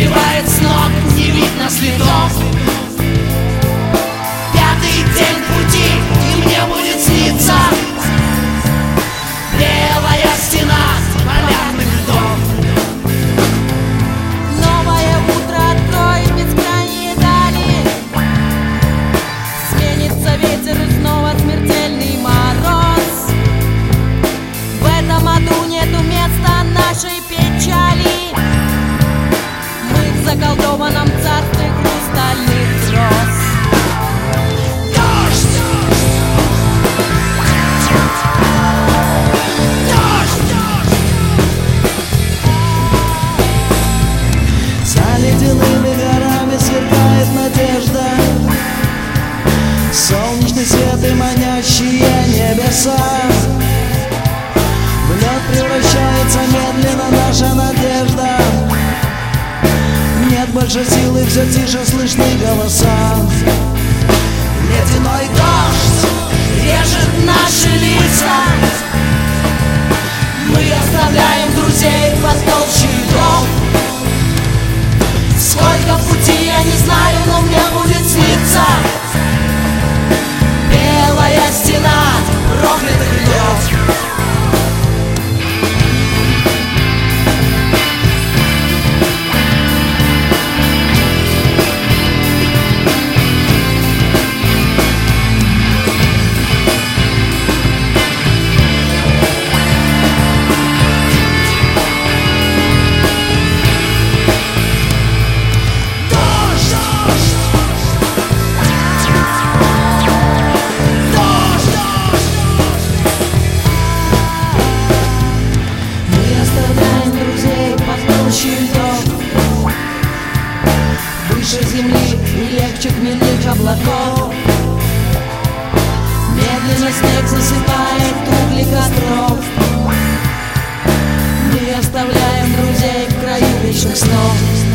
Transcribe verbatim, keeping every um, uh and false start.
сбивает с ног, не видно следов. Пятый день пути, и мне будет сниться белая стена полярных льдов. Новое утро откроет бескрайние дали, сменится ветер и снова смертельный мороз. В этом аду нету места нашей печали, мы в заколдованном царстве хрустальных роз. Ледяными горами сверкает надежда, солнечный свет и манящие небеса. В лед превращается медленно наша надежда. Нет больше силы, все тише слышны голоса. Ледяной дождь режет наши лица, мы оставляем друзей под толщей льдов. Сколько пути я не знаю, но мне будет сниться белая стена проклятых льдов. Выше земли и легче хмельных облаков. Медленно снег засыпает угли костров. Мы оставляем друзей в краю вечных снов.